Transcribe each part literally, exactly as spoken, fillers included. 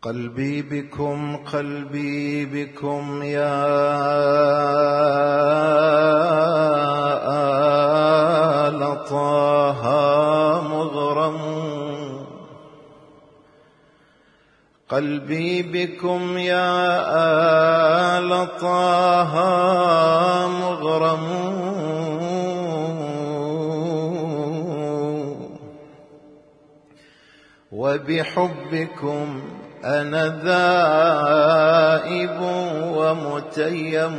قلبي بكم قلبي بكم يا آل طه مغرم، قلبي بكم يا آل طه مغرم، وبحبكم أنا ذائب ومتيم،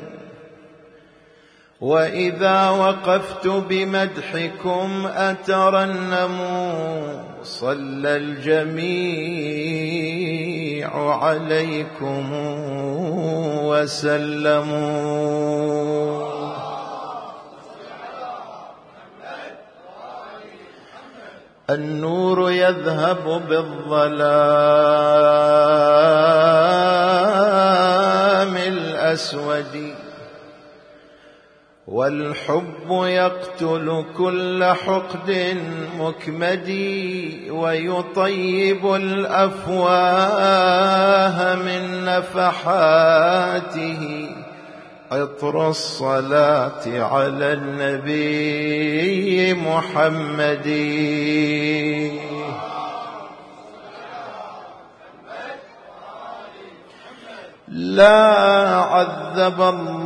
وإذا وقفت بمدحكم أترنم، صلى الجميع عليكم وسلموا. النور يذهب بالظلام الأسود، والحب يقتل كل حقد مكمد، ويطيب الأفواه من نفحاته عطر الصلاة على النبي محمد. لا عذب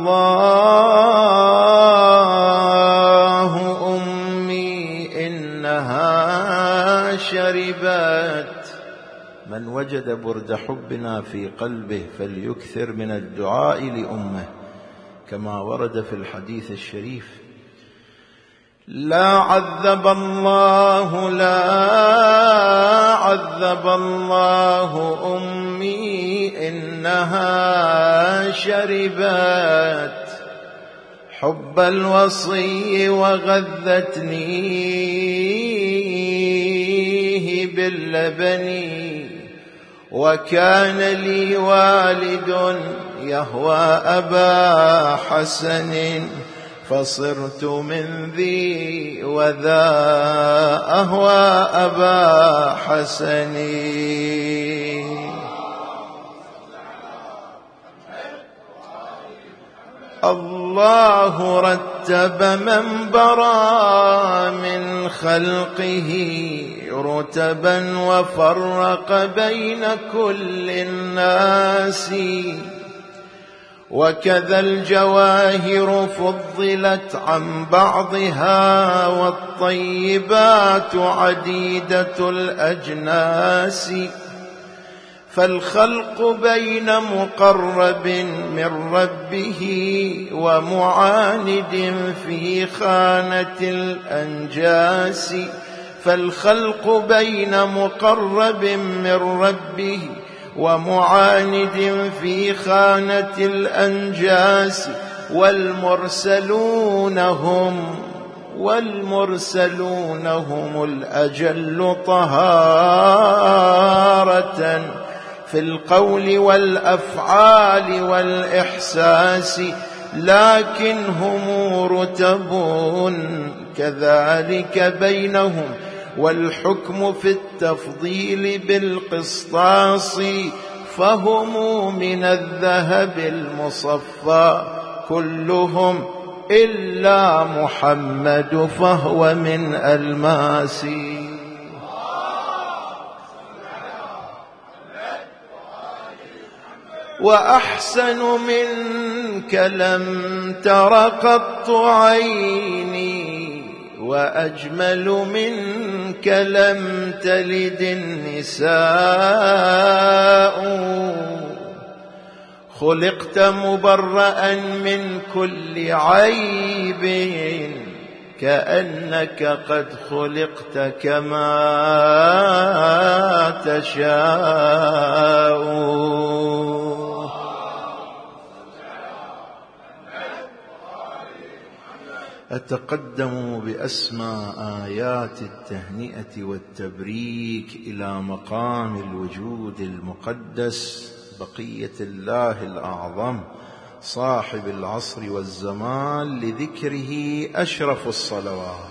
الله أمي إنها شربت. من وجد برد حبنا في قلبه فليكثر من الدعاء لأمه كما ورد في الحديث الشريف. لا عذب الله لا عذب الله أمي إنها شربت حب الوصي وغذتنيه باللبن، وكان لي والد يهوى أبا حسن، فصرت من ذي وذا أهوى أبا حسن. الله رتب من برا من خلقه رتبا، وفرق بين كل الناس، وكذا الجواهر فضلت عن بعضها، والطيبات عديدة الأجناس. فالخلق بين مقرب من ربه ومعاند في خانة الأنجاس. فالخلق بين مقرب من ربه ومعاند في خانة الأنجاس، والمرسلون هم والمرسلون هم الأجل طهارة في القول والأفعال والإحساس، لكن هم رتب كذلك بينهم، والحكم في التفضيل بالقسطاس. فهم من الذهب المصفى كلهم إلا محمد فهو من ألماس. وأحسن منك لم تر قط عيني، وأجمل منك لم تلد النساء. خلقت مبرأ من كل عيب، كأنك قد خلقت كما تشاء. أتقدم بأسمى آيات التهنئة والتبريك إلى مقام الوجود المقدس بقية الله الأعظم صاحب العصر والزمان، لذكره أشرف الصلوات.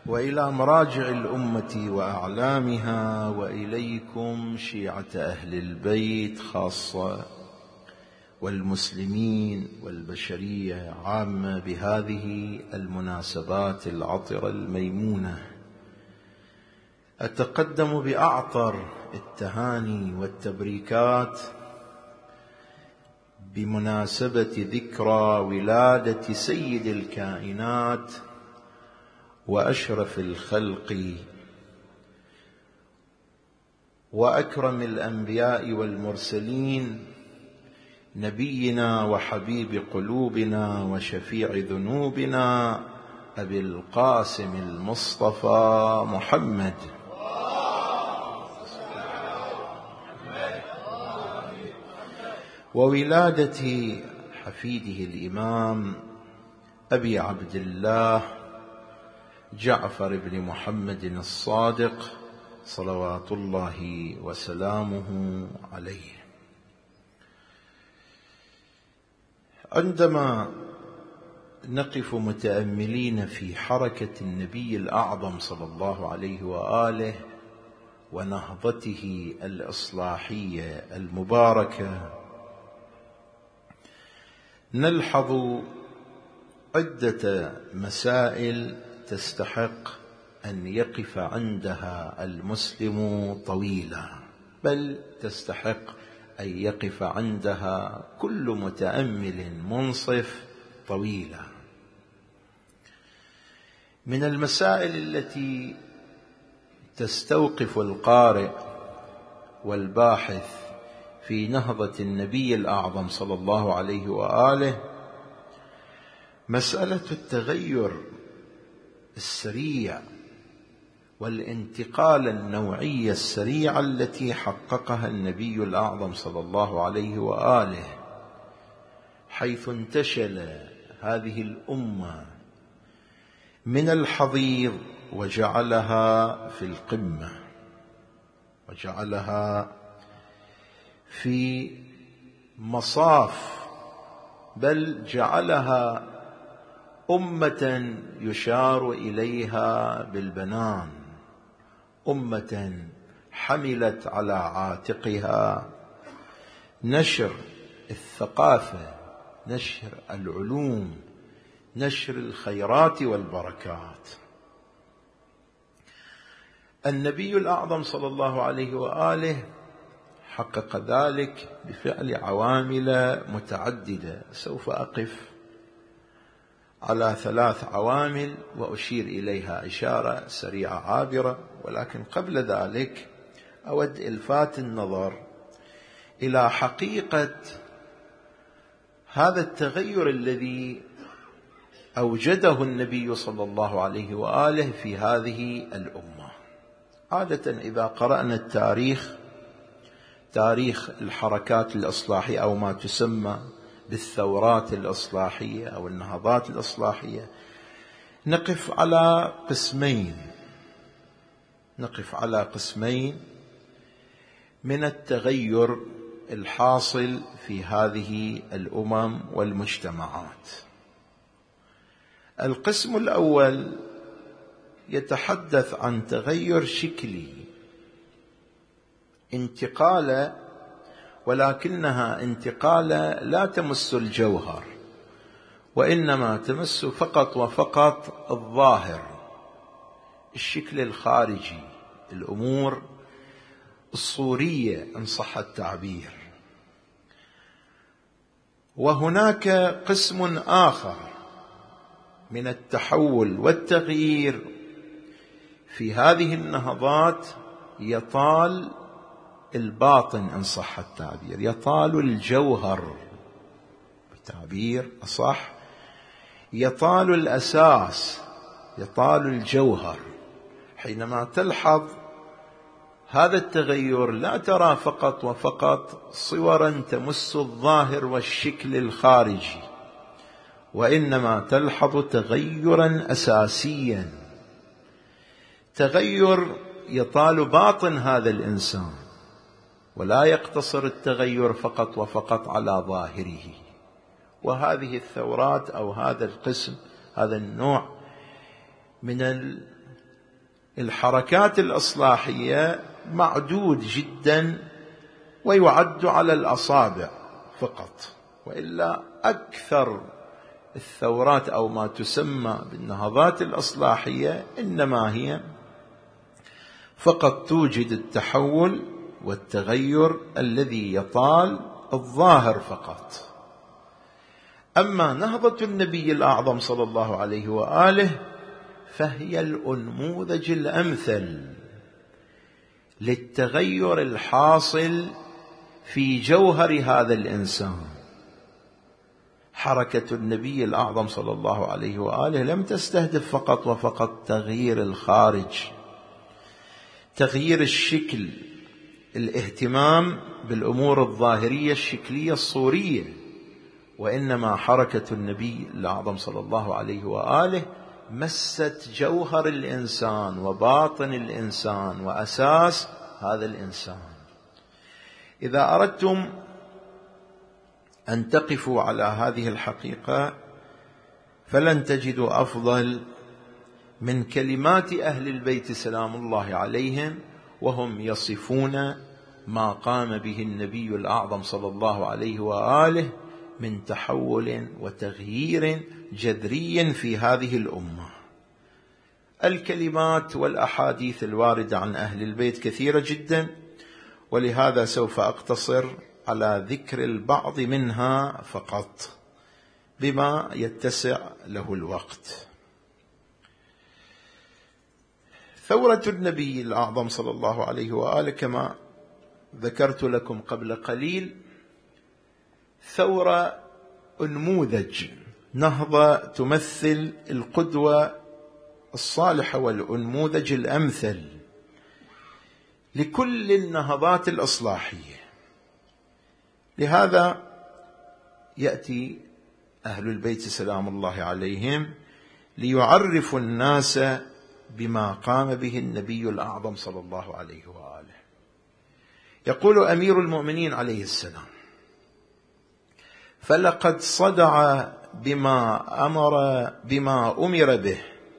وإلى مراجع الأمة وأعلامها، وإليكم شيعة أهل البيت خاصة، والمسلمين والبشرية عامة، بهذه المناسبات العطرة الميمونة. أتقدم بأعطر التهاني والتبريكات بمناسبة ذكرى ولادة سيد الكائنات وأشرف الخلق وأكرم الأنبياء والمرسلين، نبينا وحبيب قلوبنا وشفيع ذنوبنا أبي القاسم المصطفى محمد، وولادة حفيده الإمام أبي عبد الله جعفر بن محمد الصادق صلوات الله وسلامه عليه. عندما نقف متأملين في حركة النبي الأعظم صلى الله عليه وآله ونهضته الإصلاحية المباركة، نلحظ عدة مسائل تستحق أن يقف عندها المسلم طويلا، بل تستحق أن يقف عندها كل متأمل منصف طويلا. من المسائل التي تستوقف القارئ والباحث في نهضة النبي الأعظم صلى الله عليه وآله مسألة التغير السريع والانتقال النوعي السريع التي حققها النبي الأعظم صلى الله عليه وآله، حيث انتشل هذه الأمة من الحضيض وجعلها في القمة، وجعلها في مصاف، بل جعلها أمة يشار إليها بالبنان، أمة حملت على عاتقها نشر الثقافة، نشر العلوم، نشر الخيرات والبركات. النبي الأعظم صلى الله عليه وآله حقق ذلك بفعل عوامل متعددة، سوف أقف على ثلاث عوامل وأشير إليها إشارة سريعة عابرة، ولكن قبل ذلك أود إلفات النظر إلى حقيقة هذا التغير الذي أوجده النبي صلى الله عليه وآله في هذه الأمة. عادة إذا قرأنا التاريخ، تاريخ الحركات الإصلاحية أو ما تسمى بالثورات الإصلاحية أو النهضات الإصلاحية، نقف على قسمين نقف على قسمين من التغير الحاصل في هذه الأمم والمجتمعات. القسم الأول يتحدث عن تغير شكلي، انتقال، ولكنها انتقالة لا تمس الجوهر، وإنما تمس فقط وفقط الظاهر، الشكل الخارجي، الأمور الصورية إن صح التعبير. وهناك قسم آخر من التحول والتغيير في هذه النهضات يطال الباطن إن صح التعبير، يطال الجوهر بتعبير أصح، يطال الأساس، يطال الجوهر. حينما تلحظ هذا التغير لا ترى فقط وفقط صورا تمس الظاهر والشكل الخارجي، وإنما تلحظ تغيرا أساسيا، تغير يطال باطن هذا الإنسان، ولا يقتصر التغير فقط وفقط على ظاهره. وهذه الثورات أو هذا القسم، هذا النوع من الحركات الإصلاحية معدود جدا ويعد على الأصابع فقط، وإلا أكثر الثورات أو ما تسمى بالنهضات الإصلاحية إنما هي فقط توجد التحول والتغير الذي يطال الظاهر فقط. أما نهضة النبي الأعظم صلى الله عليه وآله فهي الأنموذج الأمثل للتغير الحاصل في جوهر هذا الإنسان. حركة النبي الأعظم صلى الله عليه وآله لم تستهدف فقط وفقط تغيير الخارج، تغيير الشكل، الاهتمام بالأمور الظاهرية الشكلية الصورية، وإنما حركة النبي الأعظم صلى الله عليه وآله مست جوهر الإنسان وباطن الإنسان وأساس هذا الإنسان. إذا أردتم أن تقفوا على هذه الحقيقة فلن تجدوا أفضل من كلمات أهل البيت سلام الله عليهم وهم يصفون ما قام به النبي الأعظم صلى الله عليه وآله من تحول وتغيير جذري في هذه الأمة. الكلمات والأحاديث الواردة عن أهل البيت كثيرة جدا، ولهذا سوف أقتصر على ذكر البعض منها فقط بما يتسع له الوقت. ثورة النبي الأعظم صلى الله عليه وآله كما ذكرت لكم قبل قليل ثورة أنموذج، نهضة تمثل القدوة الصالحة والأنموذج الأمثل لكل النهضات الإصلاحية. لهذا يأتي أهل البيت سلام الله عليهم ليعرفوا الناس بما قام به النبي الأعظم صلى الله عليه وآله. يقول أمير المؤمنين عليه السلام: فلقد صدع بما أمر بما أمر به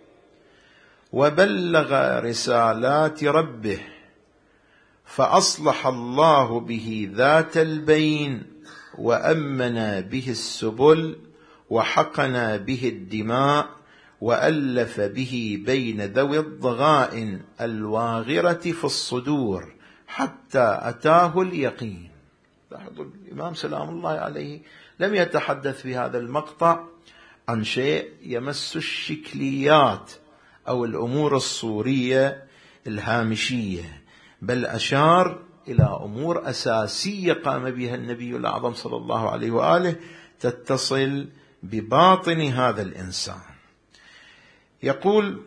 وبلغ رسالات ربه، فأصلح الله به ذات البين وأمن به السبل وحقن به الدماء وألف به بين ذوي الضغائن الواغرة في الصدور حتى أتاه اليقين. لاحظوا الإمام سلام الله عليه لم يتحدث في هذا المقطع عن شيء يمس الشكليات أو الأمور الصورية الهامشية، بل أشار إلى أمور أساسية قام بها النبي الأعظم صلى الله عليه وآله تتصل بباطن هذا الإنسان. يقول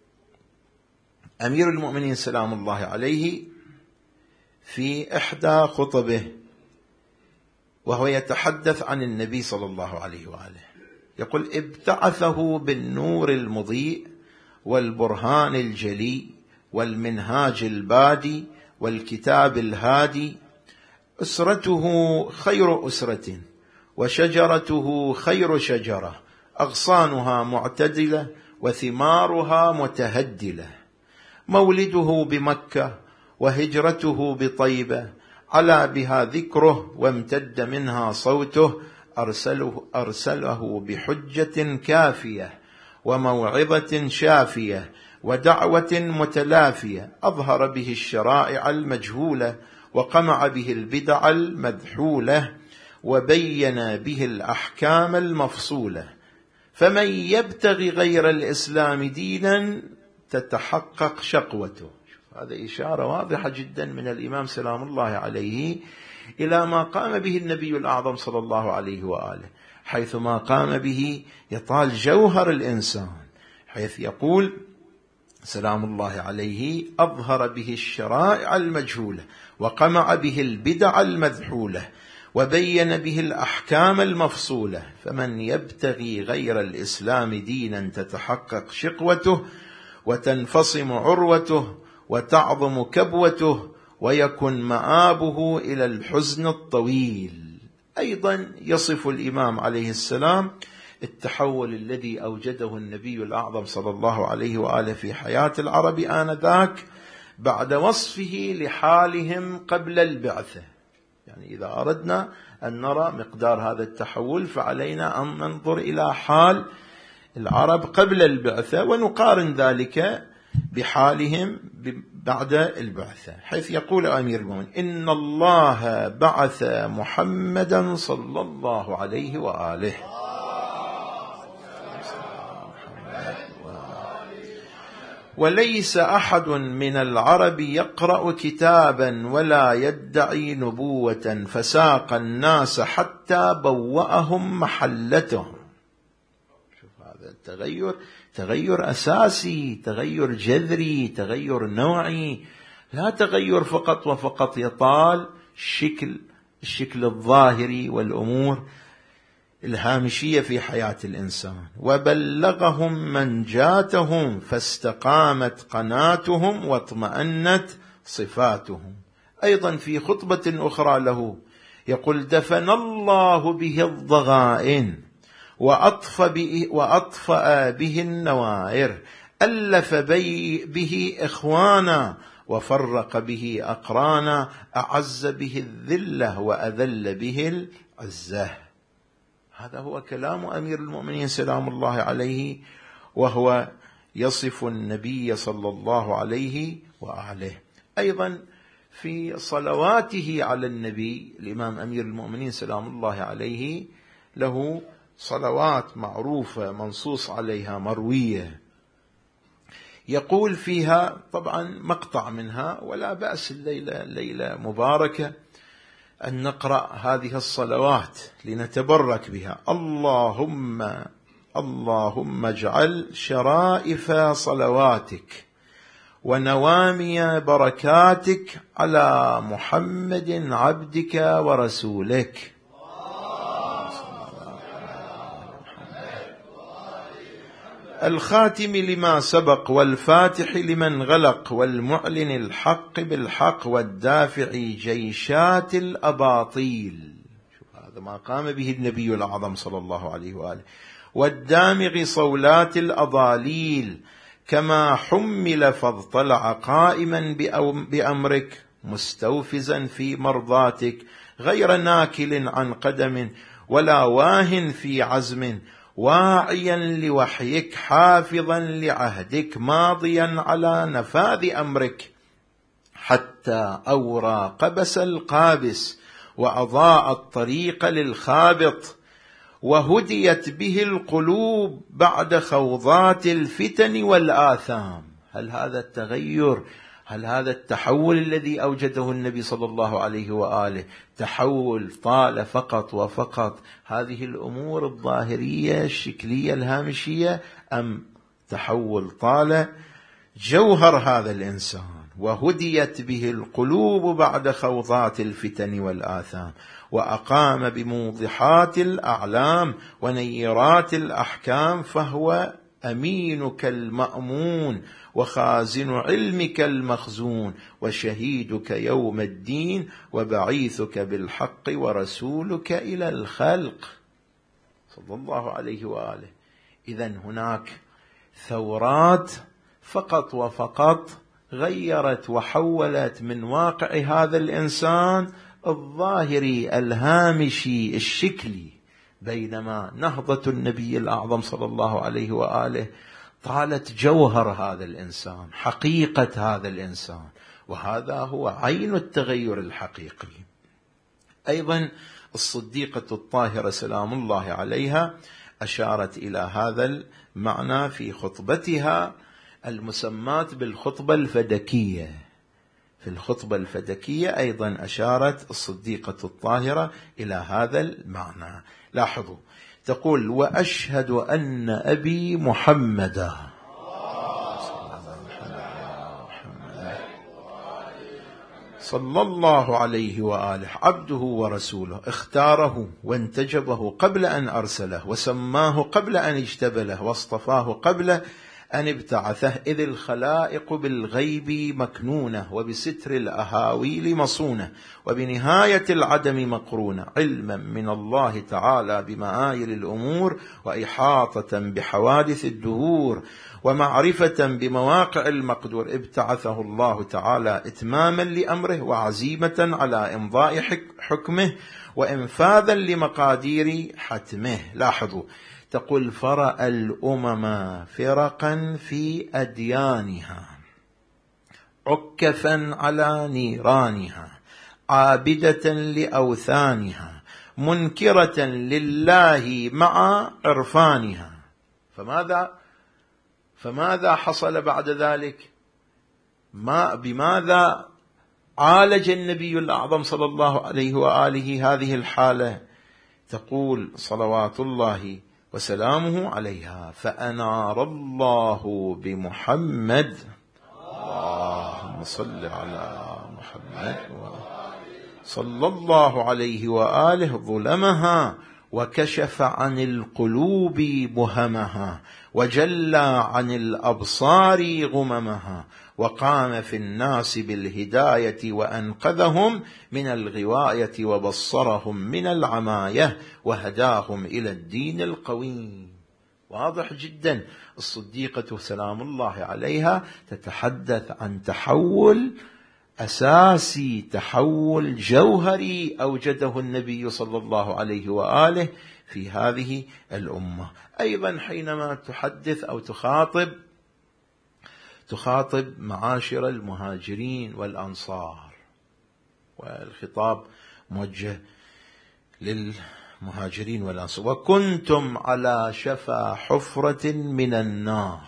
أمير المؤمنين سلام الله عليه في إحدى خطبه وهو يتحدث عن النبي صلى الله عليه وآله، يقول: ابتعثه بالنور المضيء والبرهان الجلي والمنهاج البادي والكتاب الهادي، أسرته خير أسرة وشجرته خير شجرة، أغصانها معتدلة وثمارها متهدلة، مولده بمكة وهجرته بطيبة، علا بها ذكره وامتد منها صوته، أرسله, أرسله بحجة كافية وموعظة شافية ودعوة متلافية، أظهر به الشرائع المجهولة وقمع به البدع المذحولة وبين به الأحكام المفصولة، فمن يبتغي غير الإسلام دينا تتحقق شقوته. هذا إشارة واضحة جدا من الإمام سلام الله عليه إلى ما قام به النبي الأعظم صلى الله عليه وآله، حيث ما قام به يطال جوهر الإنسان، حيث يقول سلام الله عليه: أظهر به الشرائع المجهولة وقمع به البدع المذحولة وبين به الأحكام المفصولة، فمن يبتغي غير الإسلام دينا تتحقق شقوته وتنفصم عروته وتعظم كبوته ويكن مآبه إلى الحزن الطويل. أيضا يصف الإمام عليه السلام التحول الذي أوجده النبي الأعظم صلى الله عليه وآله في حياة العرب آنذاك بعد وصفه لحالهم قبل البعثة. يعني إذا أردنا أن نرى مقدار هذا التحول فعلينا أن ننظر إلى حال العرب قبل البعثة ونقارن ذلك بحالهم بعد البعثة، حيث يقول أمير المؤمنين: إن الله بعث محمدا صلى الله عليه وآله وليس أحد من العرب يقرأ كتابا ولا يدعي نبوة فساق الناس حتى بوأهم محلتهم. شوف هذا التغير، تغير أساسي، تغير جذري، تغير نوعي، لا تغير فقط وفقط يطال الشكل الشكل الظاهري والأمور الهامشية في حياة الإنسان. وبلغهم منجاتهم فاستقامت قناتهم واطمأنت صفاتهم. أيضا في خطبة أخرى له يقول: دفن الله به الضغائن وأطفأ به النوائر، ألف به إخوانا وفرق به أقرانا، أعز به الذلة وأذل به العزة. هذا هو كلام أمير المؤمنين سلام الله عليه، وهو يصف النبي صلى الله عليه وآله. أيضا في صلواته على النبي الإمام أمير المؤمنين سلام الله عليه له صلوات معروفة منصوص عليها مروية، يقول فيها طبعا مقطع منها، ولا بأس الليلة ليلة مباركة أن نقرأ هذه الصلوات لنتبرك بها. اللهم اللهم اجعل شرائف صلواتك ونوامي بركاتك على محمد عبدك ورسولك الخاتم لما سبق والفاتح لمن غلق والمعلن الحق بالحق والدافع جيشات الأباطيل. شوف هذا ما قام به النبي الأعظم صلى الله عليه وآله. والدامغ صولات الأضاليل كما حمل فاضطلع قائما بأمرك مستوفزا في مرضاتك غير ناكل عن قدم ولا واهن في عزم، واعيا لوحيك حافظا لعهدك ماضيا على نفاذ أمرك، حتى أورى قبس القابس وأضاء الطريق للخابط، وهديت به القلوب بعد خوضات الفتن والآثام. هل هذا التغير، هل هذا التحول الذي أوجده النبي صلى الله عليه وآله تحول طال فقط وفقط هذه الأمور الظاهرية الشكلية الهامشية، أم تحول طال جوهر هذا الإنسان؟ وهديت به القلوب بعد خوضات الفتن والآثام، وأقام بموضحات الأعلام ونيرات الأحكام، فهو أمينك المأمون وخازن علمك المخزون وشهيدك يوم الدين وبعيثك بالحق ورسولك إلى الخلق صلى الله عليه وآله. إذن هناك ثورات فقط وفقط غيرت وحولت من واقع هذا الإنسان الظاهري الهامشي الشكلي، بينما نهضة النبي الأعظم صلى الله عليه وآله طالت جوهر هذا الإنسان، حقيقة هذا الإنسان، وهذا هو عين التغير الحقيقي. أيضا الصديقة الطاهرة سلام الله عليها أشارت إلى هذا المعنى في خطبتها المسماة بالخطبة الفدكية. في الخطبة الفدكية أيضا أشارت الصديقة الطاهرة إلى هذا المعنى. لاحظوا، تقول: وأشهد أن أبي محمدا صلى الله عليه وآله عبده ورسوله، اختاره وانتجبه قبل أن أرسله، وسماه قبل أن اجتبله، واصطفاه قبل أن ابتعثه إذ الخلائق بالغيب مكنونة وبستر الأهاويل مصونة وبنهاية العدم مقرونة علما من الله تعالى بمآيل الأمور وإحاطة بحوادث الدهور ومعرفة بمواقع المقدور ابتعثه الله تعالى إتماما لأمره وعزيمة على إمضاء حكمه وإنفاذا لمقادير حتمه. لاحظوا تقول فرأى الأمم فرقا في أديانها عكفا على نيرانها عابدة لأوثانها منكرة لله مع عرفانها. فماذا فماذا حصل بعد ذلك؟ ما بماذا عالج النبي الأعظم صلى الله عليه وآله هذه الحالة؟ تقول صلوات الله وسلامه عليها فأنار الله بمحمد اللهم صل على محمد صلى الله عليه وآله ظلمها وكشف عن القلوب بهمها وجلى عن الأبصار غممها وقام في الناس بالهداية وأنقذهم من الغواية وبصرهم من العماية وهداهم إلى الدين القويم. واضح جدا. الصديقة سلام الله عليها تتحدث عن تحول أساسي، تحول جوهري أوجده النبي صلى الله عليه وآله في هذه الأمة. أيضا حينما تحدث أو تخاطب تخاطب معاشر المهاجرين والأنصار، والخطاب موجه للمهاجرين والأنصار، وكنتم على شفا حفرة من النار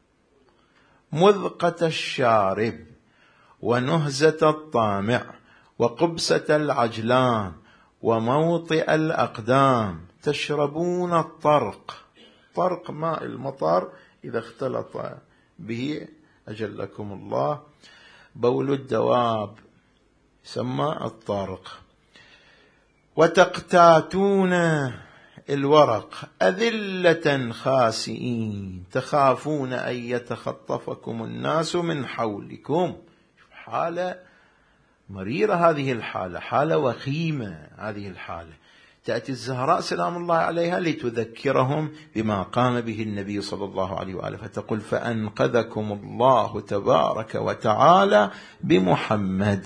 مذقة الشارب ونهزة الطامع وقبسة العجلان وموطئ الأقدام تشربون الطرق. طرق ماء المطر إذا اختلط به أجلكم الله بول الدواب يسمى الطارق. وتقتاتون الورق أذلة خاسئين تخافون أن يتخطفكم الناس من حولكم. حالة مريرة هذه الحالة، حالة وخيمة هذه الحالة. تأتي الزهراء سلام الله عليها لتذكرهم بما قام به النبي صلى الله عليه وآله فتقول فأنقذكم الله تبارك وتعالى بمحمد.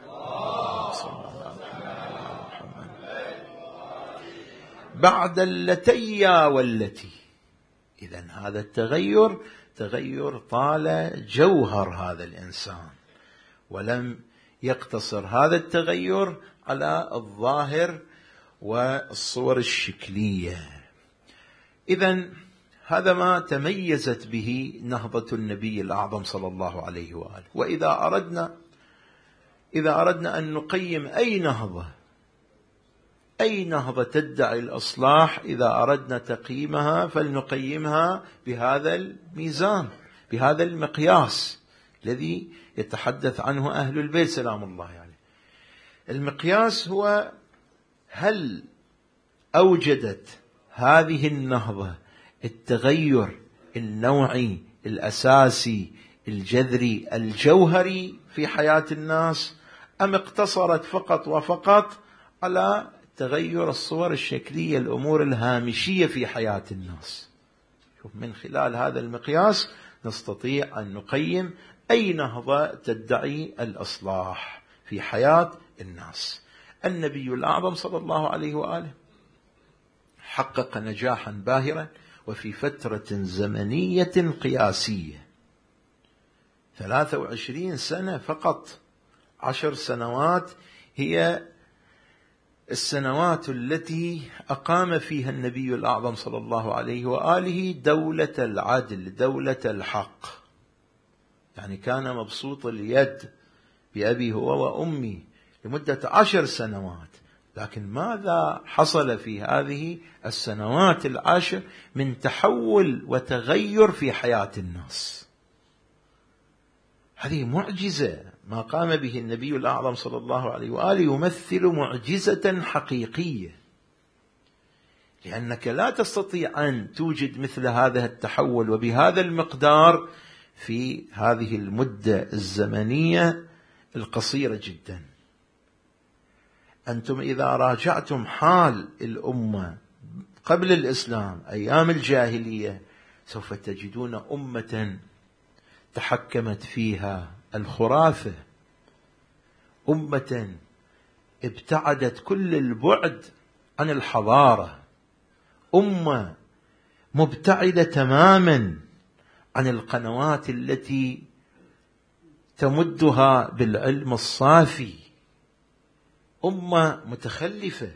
بعد اللتيا والتي. إذن هذا التغير تغير طال جوهر هذا الإنسان، ولم يقتصر هذا التغير على الظاهر والصور الشكلية. إذن هذا ما تميزت به نهضة النبي الأعظم صلى الله عليه وآله. وإذا أردنا إذا أردنا أن نقيم أي نهضة أي نهضة تدعي الإصلاح، إذا أردنا تقييمها فلنقيمها بهذا الميزان، بهذا المقياس الذي يتحدث عنه أهل البيت سلام الله عليه. المقياس هو هل أوجدت هذه النهضة التغير النوعي الأساسي الجذري الجوهري في حياة الناس، أم اقتصرت فقط وفقط على تغير الصور الشكلية الأمور الهامشية في حياة الناس. من خلال هذا المقياس نستطيع أن نقيم أي نهضة تدعي الإصلاح في حياة الناس. النبي الأعظم صلى الله عليه وآله حقق نجاحا باهرا وفي فترة زمنية قياسية، ثلاثة وعشرين سنة فقط. عشر سنوات هي السنوات التي أقام فيها النبي الأعظم صلى الله عليه وآله دولة العدل، دولة الحق. يعني كان مبسوط اليد بأبي هو وأمي لمدة عشر سنوات. لكن ماذا حصل في هذه السنوات العشر من تحول وتغير في حياة الناس؟ هذه معجزة. ما قام به النبي الأعظم صلى الله عليه وآله يمثل معجزة حقيقية. لأنك لا تستطيع أن توجد مثل هذا التحول وبهذا المقدار في هذه المدة الزمنية القصيرة جدا. أنتم إذا راجعتم حال الأمة قبل الإسلام أيام الجاهلية سوف تجدون أمة تحكمت فيها الخرافة، أمة ابتعدت كل البعد عن الحضارة، أمة مبتعدة تماما عن القنوات التي تمدها بالعلم الصافي، أمة متخلفة.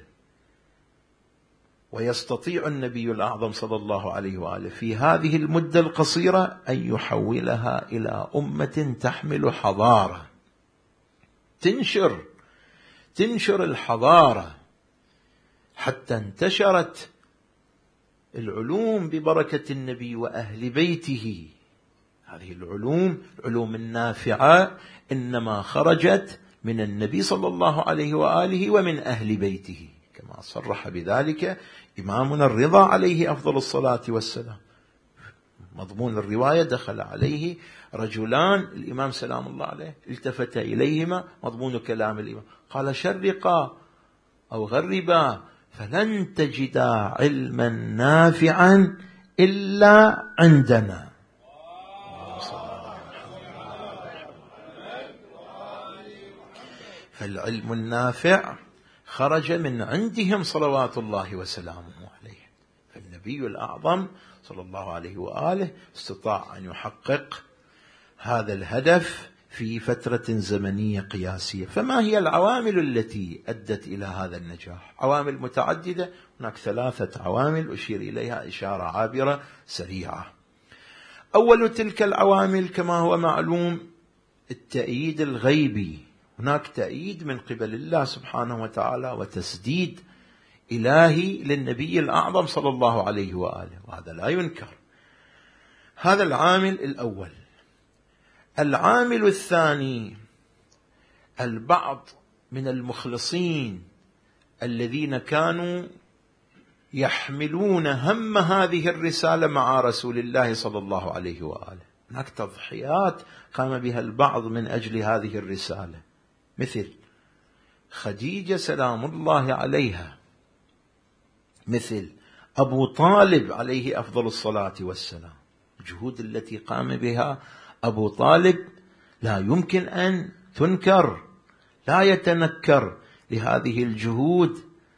ويستطيع النبي الأعظم صلى الله عليه وآله في هذه المدة القصيرة أن يحولها إلى أمة تحمل حضارة، تنشر تنشر الحضارة، حتى انتشرت العلوم ببركة النبي وأهل بيته. هذه العلوم العلوم النافعة إنما خرجت من النبي صلى الله عليه وآله ومن أهل بيته، كما صرح بذلك إمامنا الرضا عليه أفضل الصلاة والسلام. مضمون الرواية: دخل عليه رجلان، الإمام سلام الله عليه التفت إليهما، مضمون كلام الإمام قال: شرقا أو غربا فلن تجدا علما نافعا إلا عندنا. فالعلم النافع خرج من عندهم صلوات الله وسلامه عليه. فالنبي الأعظم صلى الله عليه وآله استطاع أن يحقق هذا الهدف في فترة زمنية قياسية. فما هي العوامل التي أدت إلى هذا النجاح؟ عوامل متعددة، هناك ثلاثة عوامل أشير إليها إشارة عابرة سريعة. أول تلك العوامل كما هو معلوم التأييد الغيبي. هناك تأييد من قبل الله سبحانه وتعالى وتسديد إلهي للنبي الأعظم صلى الله عليه وآله، وهذا لا ينكر. هذا العامل الأول. العامل الثاني: البعض من المخلصين الذين كانوا يحملون هم هذه الرسالة مع رسول الله صلى الله عليه وآله. هناك تضحيات قام بها البعض من أجل هذه الرسالة، مثل خديجة سلام الله عليها، مثل أبو طالب عليه أفضل الصلاة والسلام. الجهود التي قام بها أبو طالب لا يمكن أن تنكر، لا يتنكر لهذه الجهود،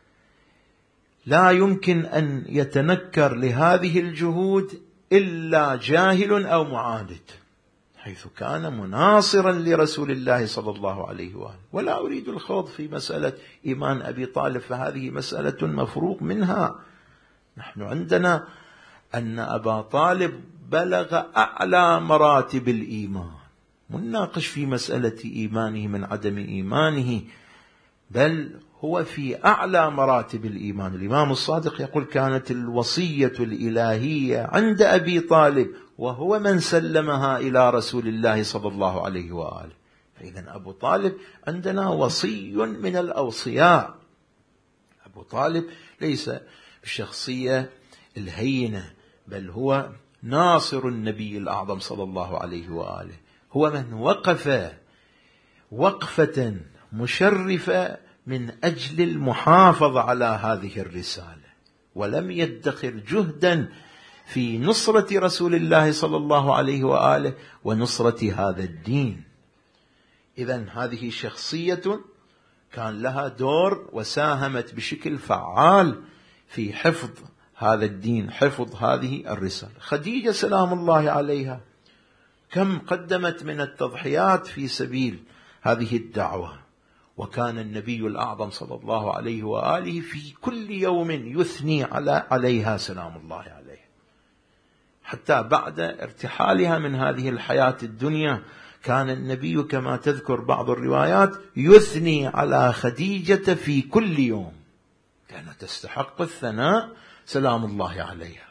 لا يمكن أن يتنكر لهذه الجهود إلا جاهل أو معاند، حيث كان مناصرا لرسول الله صلى الله عليه وآله. ولا أريد الخوض في مسألة إيمان أبي طالب، فهذه مسألة مفروغ منها. نحن عندنا أن أبا طالب بلغ أعلى مراتب الإيمان، مناقش في مسألة إيمانه من عدم إيمانه، بل هو في أعلى مراتب الإيمان. الإمام الصادق يقول: كانت الوصية الإلهية عند أبي طالب وهو من سلمها إلى رسول الله صلى الله عليه وآله. فإذا أبو طالب عندنا وصي من الأوصياء. أبو طالب ليس الشخصية الهينة، بل هو ناصر النبي الأعظم صلى الله عليه وآله، هو من وقف وقفة مشرفة من أجل المحافظة على هذه الرسالة، ولم يدخر جهدا في نصرة رسول الله صلى الله عليه وآله ونصرة هذا الدين. إذن هذه شخصية كان لها دور وساهمت بشكل فعال في حفظ هذا الدين، حفظ هذه الرسالة. خديجة سلام الله عليها كم قدمت من التضحيات في سبيل هذه الدعوة، وكان النبي الأعظم صلى الله عليه وآله في كل يوم يثني على عليها سلام الله عليه، حتى بعد ارتحالها من هذه الحياة الدنيا كان النبي كما تذكر بعض الروايات يثني على خديجة في كل يوم، كانت تستحق الثناء سلام الله عليها.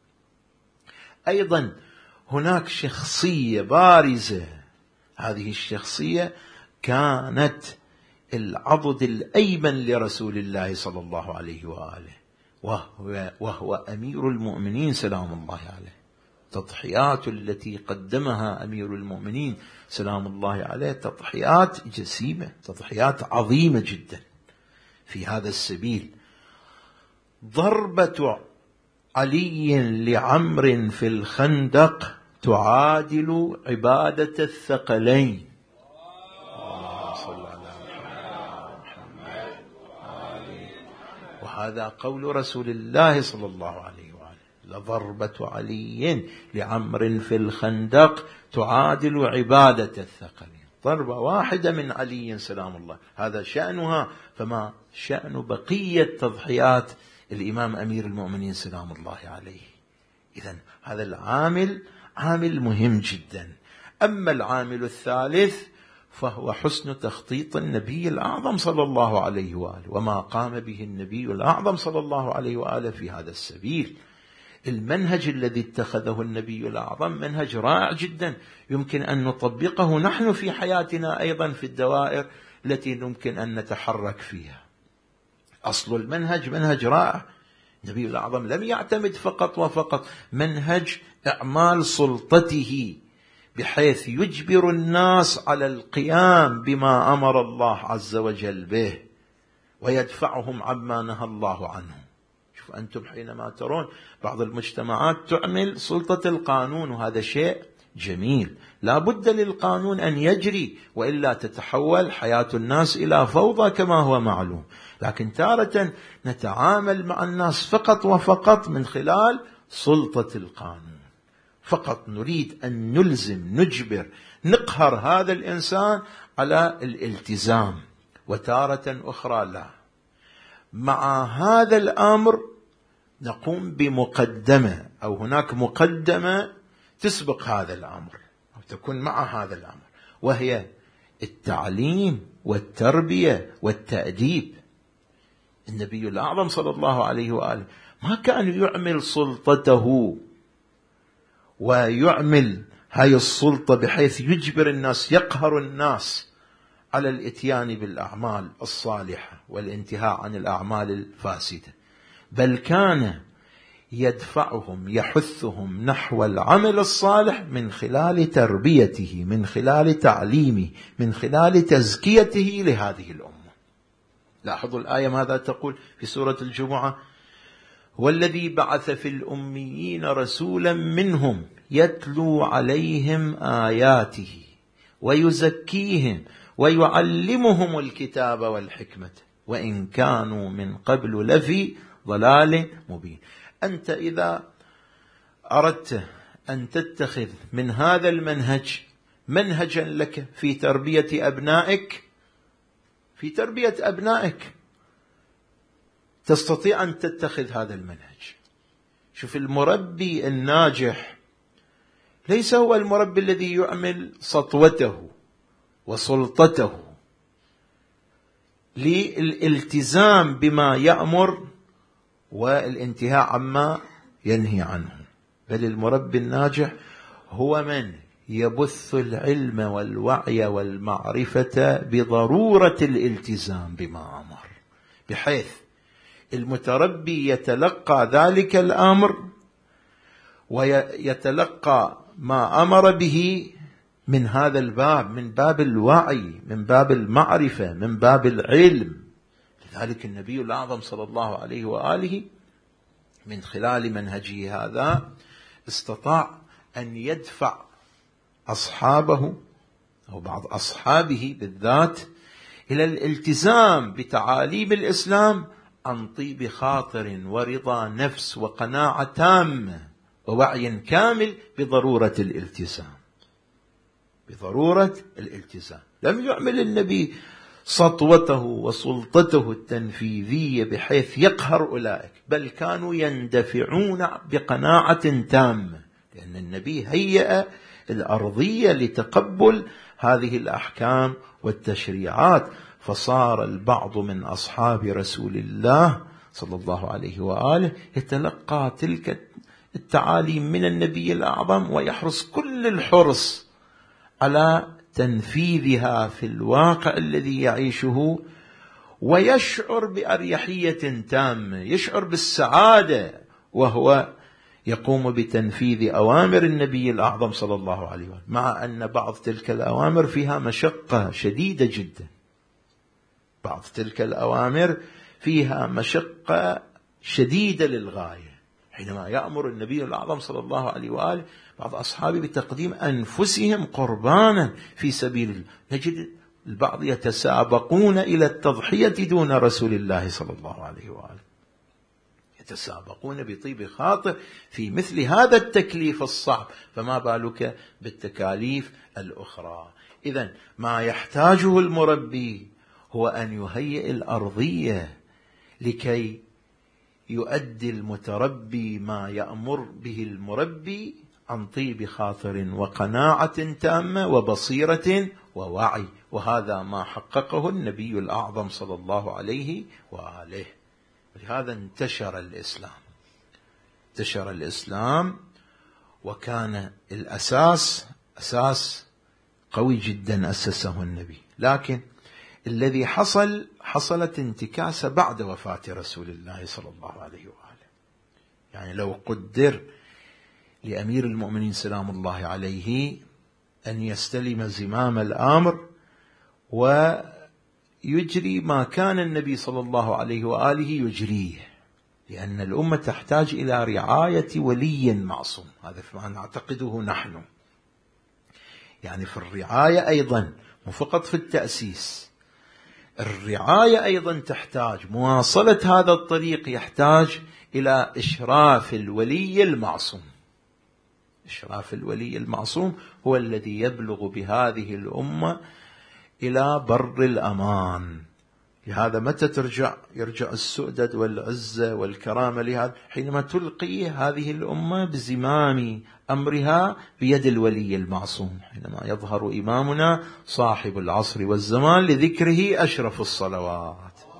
أيضا هناك شخصية بارزة، هذه الشخصية كانت العضد الأيمن لرسول الله صلى الله عليه وآله، وهو, وهو أمير المؤمنين سلام الله عليه. تضحيات التي قدمها أمير المؤمنين سلام الله عليه تضحيات جسيمة، تضحيات عظيمة جدا في هذا السبيل. ضربة علي لعمر في الخندق تعادل عبادة الثقلين. وهذا قول رسول الله صلى الله عليه وآله: لضربة علي لعمر في الخندق تعادل عبادة الثقلين. ضربة واحدة من علي سلام الله، هذا شأنها، فما شأن بقية تضحيات الإمام أمير المؤمنين سلام الله عليه. إذن هذا العامل عامل مهم جدا. أما العامل الثالث فهو حسن تخطيط النبي الأعظم صلى الله عليه وآله، وما قام به النبي الأعظم صلى الله عليه وآله في هذا السبيل. المنهج الذي اتخذه النبي الأعظم منهج رائع جدا، يمكن أن نطبقه نحن في حياتنا أيضا في الدوائر التي يمكن أن نتحرك فيها. أصل المنهج منهج رائع. النبي الأعظم لم يعتمد فقط وفقط منهج إعمال سلطته بحيث يجبر الناس على القيام بما أمر الله عز وجل به ويدفعهم عما نهى الله عنه. شوف أنتم حينما ترون بعض المجتمعات تعمل سلطة القانون، وهذا شيء جميل، لا بد للقانون أن يجري، وإلا تتحول حياة الناس إلى فوضى كما هو معلوم. لكن تارة نتعامل مع الناس فقط وفقط من خلال سلطة القانون، فقط نريد أن نلزم، نجبر، نقهر هذا الإنسان على الالتزام. وتارة أخرى لا، مع هذا الأمر نقوم بمقدمة، أو هناك مقدمة تسبق هذا الأمر أو تكون مع هذا الأمر، وهي التعليم والتربية والتأديب. النبي الأعظم صلى الله عليه وآله ما كان يعمل سلطته ويعمل هاي السلطة بحيث يجبر الناس، يقهر الناس على الاتيان بالأعمال الصالحة والانتهاء عن الأعمال الفاسدة، بل كان يدفعهم، يحثهم نحو العمل الصالح من خلال تربيته، من خلال تعليمه، من خلال تزكيته لهذه الأمة. لاحظوا الآية ماذا تقول في سورة الجمعة: والذي بعث في الأميين رسولا منهم يتلو عليهم آياته ويزكيهم ويعلمهم الكتاب والحكمة وإن كانوا من قبل لفي ضلال مبين. أنت إذا أردت أن تتخذ من هذا المنهج منهجا لك في تربية أبنائك، في تربية أبنائك تستطيع أن تتخذ هذا المنهج. شوف، المربي الناجح ليس هو المربي الذي يعمل سطوته وسلطته للالتزام بما يأمر والانتهاء عما ينهي عنه، بل المربي الناجح هو من يبث العلم والوعي والمعرفة بضرورة الالتزام بما أمر، بحيث المتربي يتلقى ذلك الأمر ويتلقى ما أمر به من هذا الباب، من باب الوعي، من باب المعرفة، من باب العلم. لذلك النبي الأعظم صلى الله عليه وآله من خلال منهجه هذا استطاع أن يدفع أصحابه أو بعض أصحابه بالذات إلى الالتزام بتعاليم الإسلام عن طيب خاطر ورضا نفس وقناعة تامة ووعي كامل بضرورة الالتزام، بضرورة الالتزام. لم يعمل النبي سطوته وسلطته التنفيذية بحيث يقهر أولئك، بل كانوا يندفعون بقناعة تامة، لأن النبي هيأ الأرضية لتقبل هذه الأحكام والتشريعات. فصار البعض من أصحاب رسول الله صلى الله عليه وآله يتلقى تلك التعاليم من النبي الأعظم ويحرص كل الحرص على تنفيذها في الواقع الذي يعيشه، ويشعر بأريحية تامة، يشعر بالسعادة وهو يقوم بتنفيذ أوامر النبي الأعظم صلى الله عليه وسلم، مع أن بعض تلك الأوامر فيها مشقة شديدة جدا. بعض تلك الأوامر فيها مشقة شديدة للغاية. حينما يأمر النبي الأعظم صلى الله عليه وآله بعض أصحابه بتقديم أنفسهم قربانا في سبيل الله، نجد البعض يتسابقون إلى التضحية دون رسول الله صلى الله عليه وآله، يتسابقون بطيب خاطر في مثل هذا التكليف الصعب، فما بالك بالتكاليف الأخرى. إذن ما يحتاجه المربي هو أن يهيئ الأرضية لكي يؤدي المتربي ما يأمر به المربي عن طيب خاطر وقناعة تامة وبصيرة ووعي، وهذا ما حققه النبي الأعظم صلى الله عليه وآله. لهذا انتشر الإسلام، انتشر الإسلام وكان الأساس أساس قوي جدا أسسه النبي. لكن الذي حصل حصلت انتكاسة بعد وفاة رسول الله صلى الله عليه وآله. يعني لو قدر لأمير المؤمنين سلام الله عليه أن يستلم زمام الأمر ويجري ما كان النبي صلى الله عليه وآله يجريه، لأن الأمة تحتاج إلى رعاية ولي معصوم، هذا ما نعتقده نحن. يعني في الرعاية أيضا مو فقط في التأسيس، الرعاية أيضا تحتاج مواصلة هذا الطريق، يحتاج إلى إشراف الولي المعصوم. إشراف الولي المعصوم هو الذي يبلغ بهذه الأمة إلى بر الأمان. لهذا متى ترجع يرجع السؤدد والعزة والكرامة لهذا؟ حينما تلقي هذه الأمة بزمام أمرها بيد الولي المعصوم، حينما يظهر إمامنا صاحب العصر والزمان لذكره أشرف الصلوات.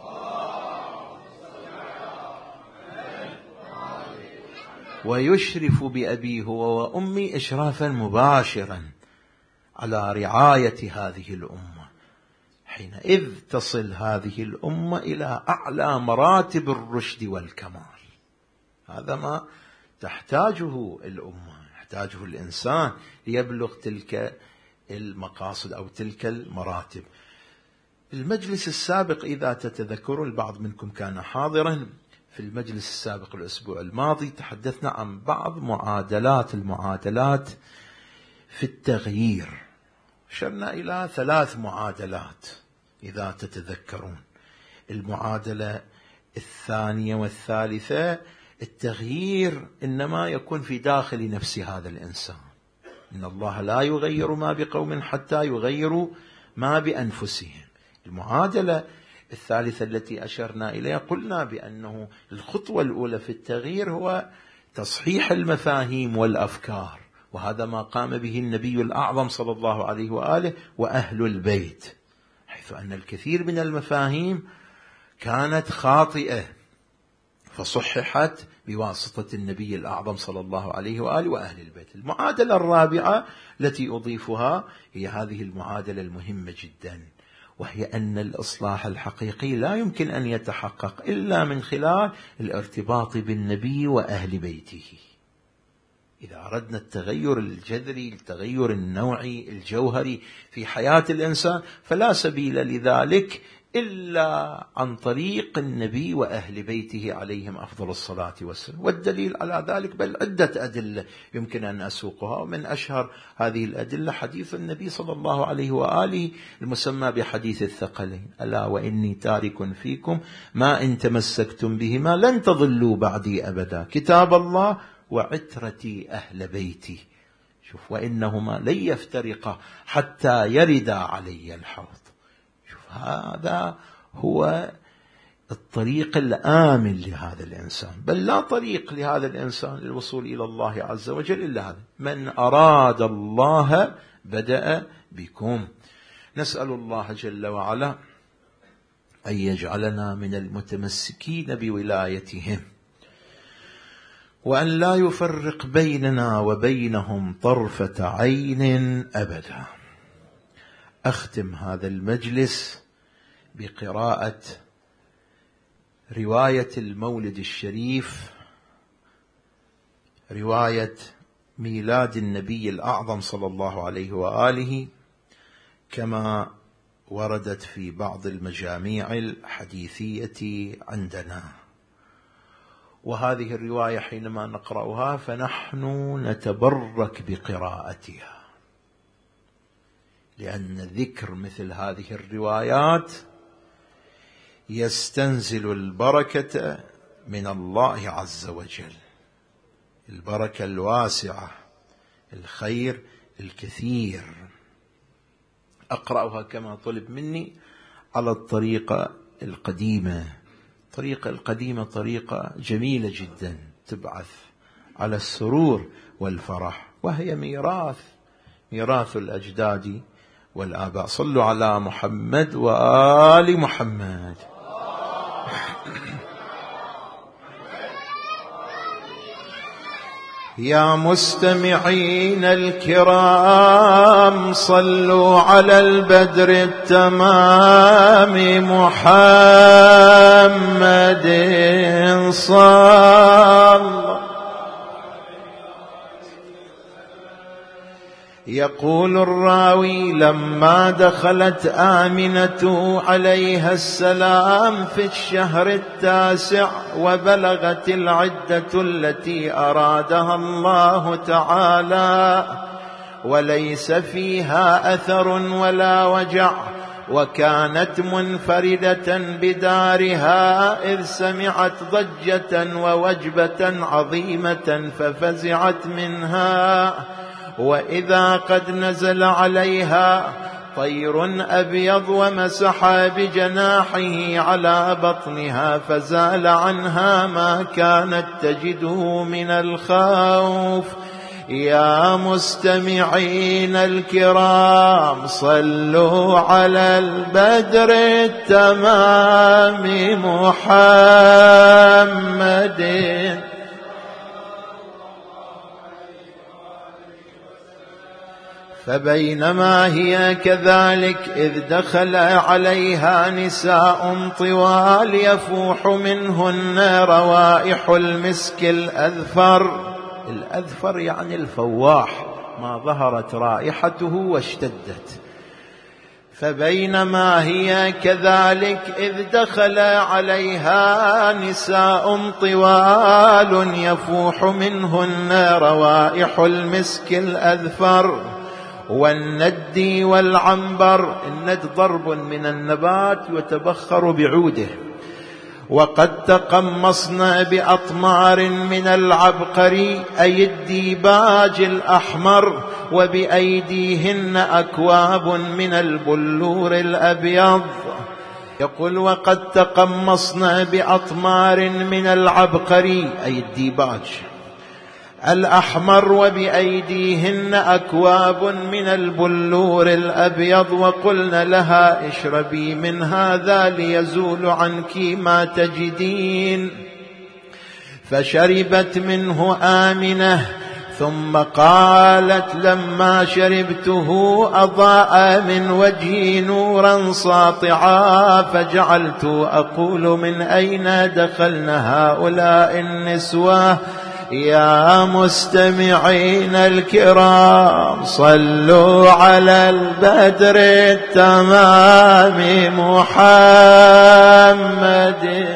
ويشرف بأبي هو وأمي إشرافا مباشرا على رعاية هذه الأمة، حينئذ تصل هذه الأمة إلى أعلى مراتب الرشد والكمال. هذا ما تحتاجه الأمة، يحتاجه الإنسان ليبلغ تلك المقاصد أو تلك المراتب. المجلس السابق إذا تتذكرون، البعض منكم كان حاضرا في المجلس السابق الأسبوع الماضي، تحدثنا عن بعض معادلات المعادلات في التغيير. أشرنا إلى ثلاث معادلات إذا تتذكرون. المعادلة الثانية والثالثة، التغيير إنما يكون في داخل نفس هذا الإنسان، إن الله لا يغير ما بقوم حتى يغيروا ما بأنفسهم. المعادلة الثالثة التي أشرنا إليها قلنا بأنه الخطوة الأولى في التغيير هو تصحيح المفاهيم والأفكار، وهذا ما قام به النبي الأعظم صلى الله عليه وآله وأهل البيت، حيث أن الكثير من المفاهيم كانت خاطئة فصححت بواسطة النبي الأعظم صلى الله عليه وآله وأهل البيت. المعادلة الرابعة التي أضيفها هي هذه المعادلة المهمة جدا، وهي أن الإصلاح الحقيقي لا يمكن أن يتحقق إلا من خلال الارتباط بالنبي وأهل بيته. إذا أردنا التغير الجذري، التغير النوعي الجوهري في حياة الإنسان، فلا سبيل لذلك إلا عن طريق النبي وأهل بيته عليهم أفضل الصلاة والسلام. والدليل على ذلك بل عدة أدلة يمكن أن أسوقها، ومن أشهر هذه الأدلة حديث النبي صلى الله عليه وآله المسمى بحديث الثقلين: ألا وإني تارك فيكم ما إن تمسكتم بهما لن تضلوا بعدي أبدا، كتاب الله وعترتي أهل بيتي. شوف، وإنهما لن يفترقا حتى يردا علي الحوض. شوف، هذا هو الطريق الآمن لهذا الإنسان، بل لا طريق لهذا الإنسان للوصول إلى الله عز وجل إلا هذا: من أراد الله بدأ بكم. نسأل الله جل وعلا أن يجعلنا من المتمسكين بولايتهم، وأن لا يفرق بيننا وبينهم طرفة عين أبدا. أختم هذا المجلس بقراءة رواية المولد الشريف رواية ميلاد النبي الأعظم صلى الله عليه وآله كما وردت في بعض المجاميع الحديثية عندنا. وهذه الرواية حينما نقرأها فنحن نتبرك بقراءتها، لأن ذكر مثل هذه الروايات يستنزل البركة من الله عز وجل، البركة الواسعة، الخير الكثير. أقرأها كما طلب مني على الطريقة القديمة. الطريقة القديمة طريقة جميلة جدا تبعث على السرور والفرح، وهي ميراث ميراث الأجداد والآباء. صلوا على محمد وآل محمد. يا مستمعين الكرام صلوا على البدر التمام محمد صلى. يقول الراوي: لما دخلت آمنة عليها السلام في الشهر التاسع وبلغت العدة التي أرادها الله تعالى وليس فيها أثر ولا وجع، وكانت منفردة بدارها، إذ سمعت ضجة ووجبة عظيمة ففزعت منها، وإذا قد نزل عليها طير أبيض ومسح بجناحه على بطنها فزال عنها ما كانت تجده من الخوف. يا مستمعين الكرام صلوا على البدر التمام محمد. فبينما هي كذلك إذ دخل عليها نساء طوال يفوح منهن روائح المسك الأذفر. الأذفر يعني الفواح، ما ظهرت رائحته واشتدت. فبينما هي كذلك إذ دخل عليها نساء طوال يفوح منهن روائح المسك الأذفر والند والعنبر. الند ضرب من النبات يتبخر بعوده. وقد تقمصن بأطمار من العبقري أي الديباج الأحمر، وبأيديهن أكواب من البلور الأبيض. يقول: وقد تقمصن بأطمار من العبقري أي الديباج الأحمر، وبأيديهن أكواب من البلور الأبيض، وقلن لها: اشربي من هذا ليزول عنك ما تجدين. فشربت منه آمنة، ثم قالت: لما شربته أضاء من وجهي نورا ساطعا، فجعلت أقول: من أين دخلن هؤلاء النسوة؟ يا مستمعين الكرام صلوا على البدر التمام محمد.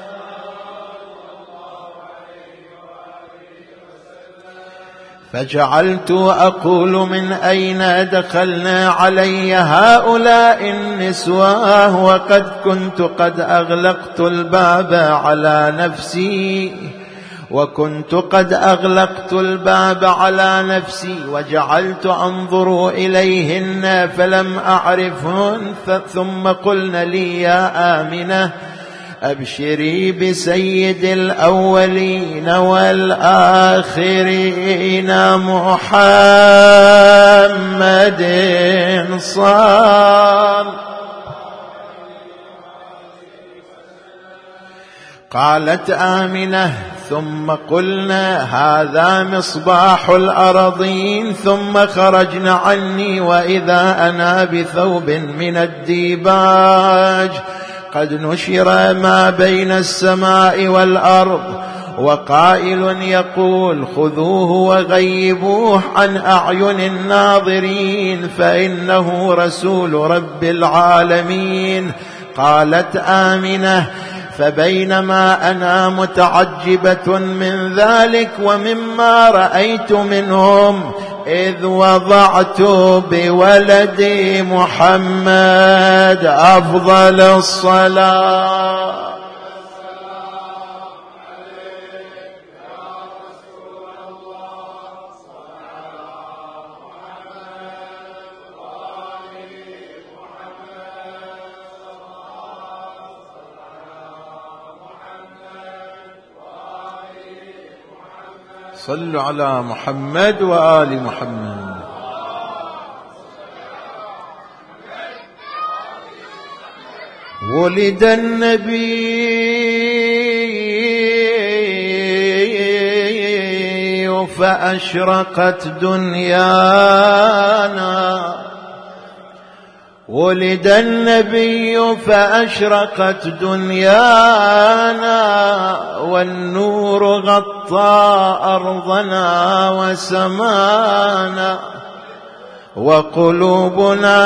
فجعلت أقول: من أين دخلنا علي هؤلاء النسوة؟ وقد كنت قد أغلقت الباب على نفسي وكنت قد أغلقت الباب على نفسي وجعلت أنظر إليهن فلم أعرفهن. ثم قلن لي: يا آمنة أبشري بسيد الأولين والآخرين محمد صلى. قالت آمنة: ثم قلنا: هذا مصباح الأرضين. ثم خرجنا عني وإذا أنا بثوب من الديباج. قد نشر ما بين السماء والأرض، وقائل يقول خذوه وغيبوه عن أعين الناظرين فإنه رسول رب العالمين. قالت آمنة: فبينما أنا متعجبة من ذلك ومما رأيت منهم إذ وضعت بولدي محمد أفضل الصلاة صلوا على محمد وآل محمد. ولد النبي فأشرقت دنيانا، ولد النبي فأشرقت دنيانا، والنور غطى أرضنا وسمانا، وقلوبنا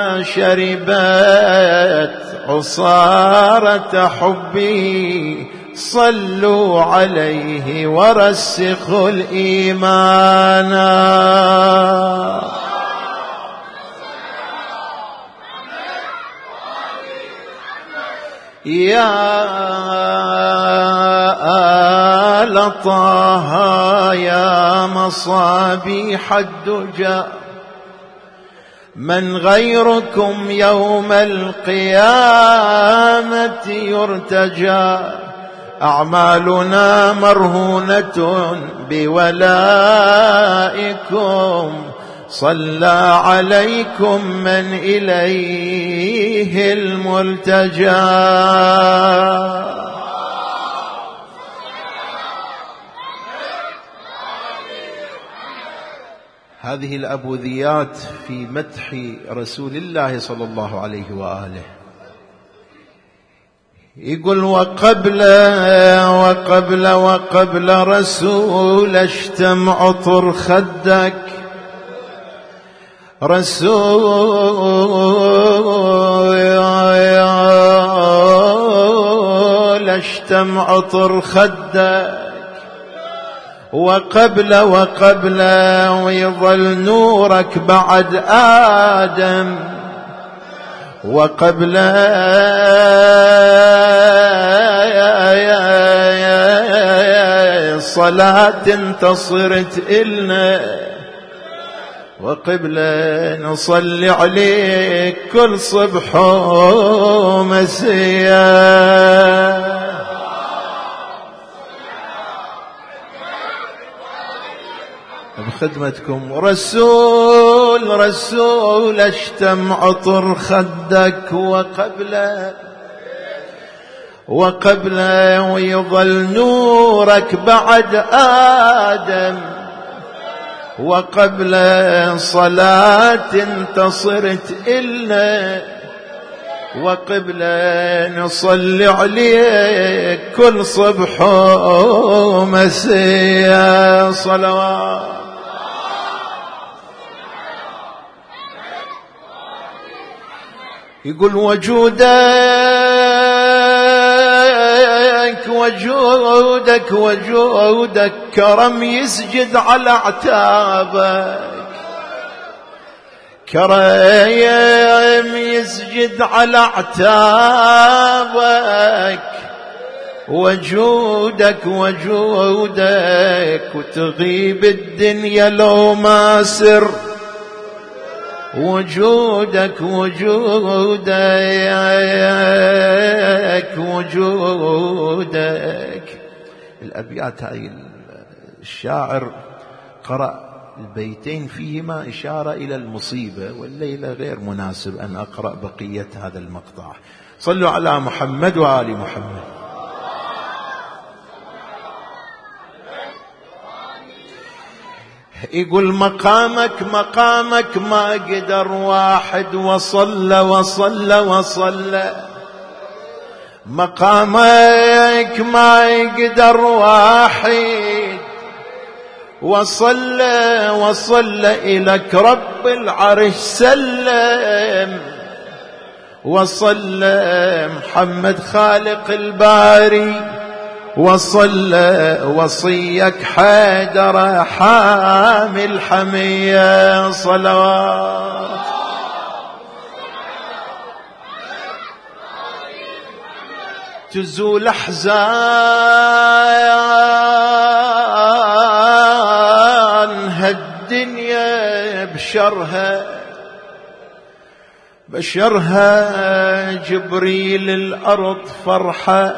شربت عصارة حبه. صلوا عليه ورسخوا الإيمان. يا آل طه يا مصابيح الدجى، من غيركم يوم القيامة يرتجى. أعمالنا مرهونة بولائكم، صلى عليكم من إليه الملتجى. هذه الأبوذيات في مدح رسول الله صلى الله عليه وآله. يقول وقبل وقبل وقبل رسول اشتم عطر خدك، رسول اشتم عطر خدك، وقبل وقبل ويظل نورك بعد آدم، وقبل صلاة انتصرت إلنا، وقبل نصلي عليك كل صبح ومساء. بخدمتكم رسول رسول اشتم عطر خدك، وقبل وقبل ويظل نورك بعد آدم، وقبل صلاة انتصرت إلنا، وقبل نصلي عليك كل صبح ومساء. صلوات يقول وجودك وجودك وجودك كرم يسجد على اعتابك، كرم يسجد على اعتابك، وجودك وجودك وتغيب الدنيا لو ما سر، وجودك وجودك وجودك. الأبيات هاي الشاعر قرأ البيتين فيهما إشارة إلى المصيبة، والليلة غير مناسب أن أقرأ بقية هذا المقطع. صلوا على محمد وآل محمد. يقول مقامك مقامك ما قدر واحد وصل وصل وصل، مقامك ما يقدر واحد وصل وصل إليك رب العرش سلم، وصل محمد خالق الباري، وصل وصيك حيدر حامي الحمية صلوات. تزول أحزان هالدنيا بشرها، بشرها جبريل الأرض فرحة،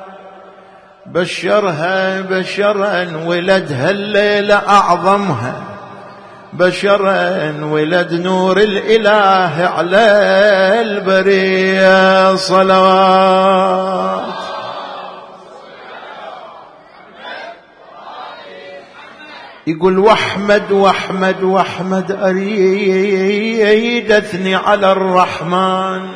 بشرها بشرا ولدها الليلة أعظمها، بشرا ولد نور الإله على البرية صلوات. يقول واحمد واحمد واحمد أريد أثني على الرحمن،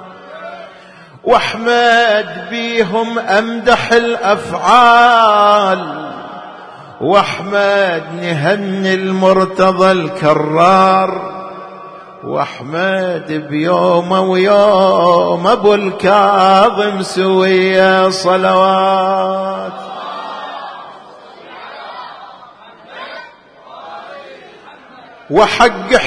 واحمد بيهم أمدح الأفعال، واحمد نهني المرتضى الكرار، واحمد بيومه ويوم أبو الكاظم سوية صلوات. وحق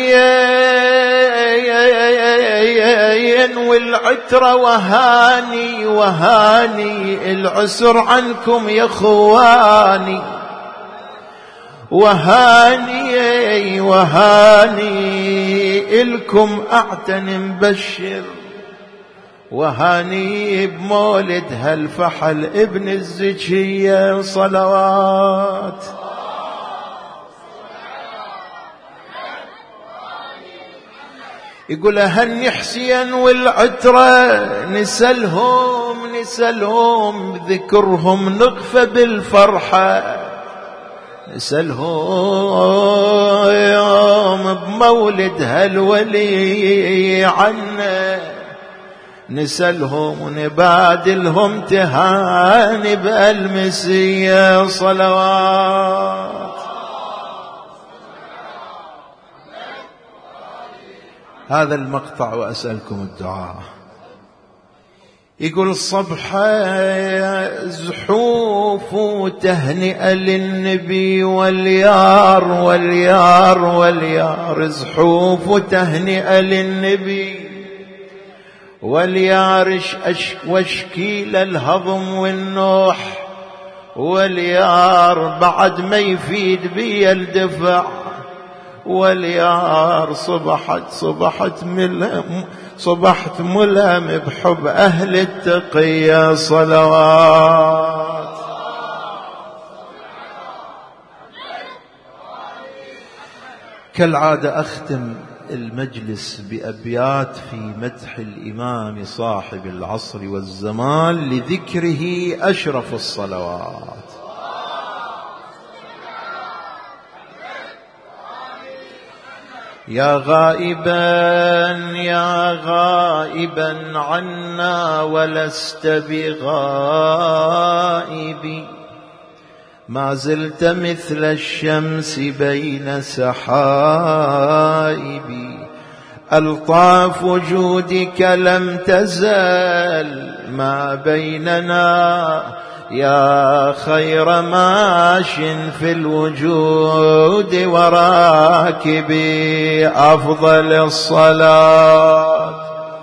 حسين والعترة وهاني وهاني العسر عنكم يا خواني، وهاني وهاني إلكم أعتني مبشر، وهاني بمولد هالفحل ابن الزكية صلوات. يقول هني حسين والعترة نسلهم نسلهم ذكرهم نغفى بالفرحة، نسلهم يوم بمولد هالولي عنا، نسلهم ونبادلهم تهاني بالمسية صلوات. هذا المقطع وأسألكم الدعاء. يقول الصبحة زحوف تهنئة للنبي واليار واليار واليار، زحوف تهنئة للنبي واليار واشكيل الهضم والنوح، واليار بعد ما يفيد بي الدفع، واليار صبحت صبحت ملهم صبحت ملهم بحب أهل التقية صلوات. كالعادة أختم المجلس بأبيات في مدح الإمام صاحب العصر والزمان لذكره أشرف الصلوات. يا غائبا يا غائبا عنا ولست بغائب، ما زلت مثل الشمس بين سحائب، ألطاف جودك لم تزل ما بيننا، يا خير ماش في الوجود وراكب أفضل الصلاة.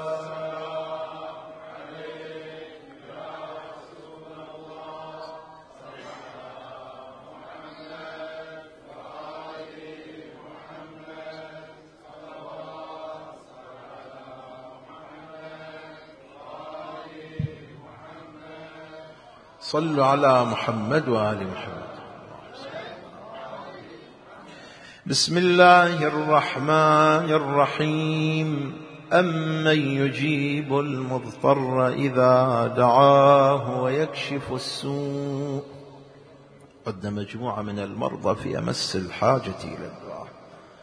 صلوا على محمد وآل محمد. بسم الله الرحمن الرحيم. أمن يجيب المضطر إذا دعاه ويكشف السوء. قد مجموعة من المرضى في أمس الحاجة إلى الدعاء.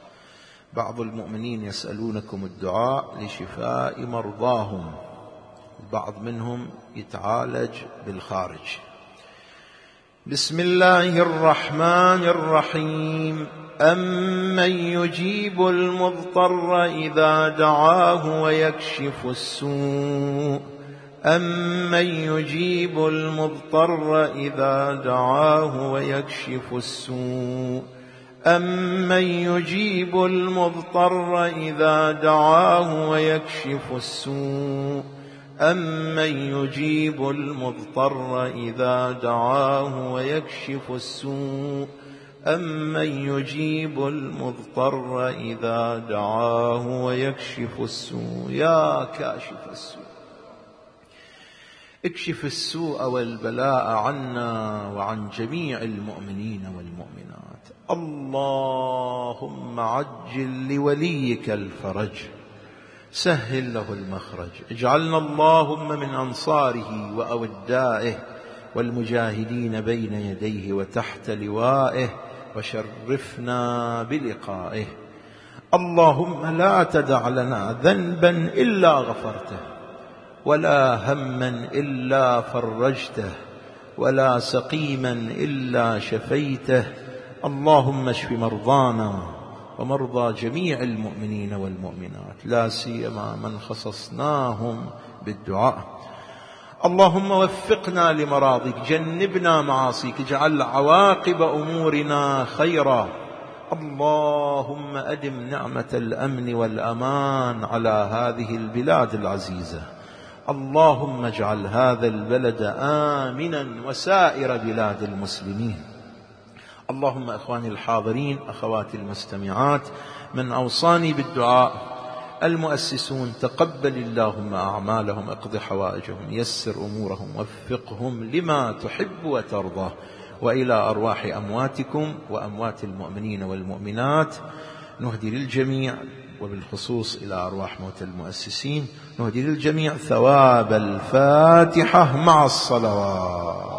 بعض المؤمنين يسألونكم الدعاء لشفاء مرضاهم، البعض منهم يتعالج بالخارج. بسم الله الرحمن الرحيم. أمن يجيب المضطر إذا دعاه ويكشف السوء أمن يجيب المضطر إذا دعاه ويكشف السوء أمن يجيب المضطر إذا دعاه ويكشف السوء أمن يجيب المضطر إذا دعاه ويكشف السوء أمن يجيب المضطر إذا دعاه ويكشف السوء. يا كاشف السوء اكشف السوء والبلاء عنا وعن جميع المؤمنين والمؤمنات. اللهم عجل لوليك الفرج، سهل له المخرج، اجعلنا اللهم من أنصاره وأودائه والمجاهدين بين يديه وتحت لوائه، وشرفنا بلقائه. اللهم لا تدع لنا ذنبا إلا غفرته، ولا هما إلا فرجته، ولا سقيما إلا شفيته. اللهم اشف مرضانا ومرضى جميع المؤمنين والمؤمنات، لا سيما من خصصناهم بالدعاء. اللهم وفقنا لمراضيك، جنبنا معاصيك، اجعل عواقب أمورنا خيرا. اللهم أدم نعمة الأمن والأمان على هذه البلاد العزيزة. اللهم اجعل هذا البلد آمنا وسائر بلاد المسلمين. اللهم أخواني الحاضرين، أخواتي المستمعات، من أوصاني بالدعاء المؤسسون، تقبل اللهم أعمالهم، اقض حوائجهم، يسر أمورهم، وفقهم لما تحب وترضى. وإلى أرواح أمواتكم وأموات المؤمنين والمؤمنات نهدي للجميع، وبالخصوص إلى أرواح موت المؤسسين نهدي للجميع ثواب الفاتحة مع الصلوات.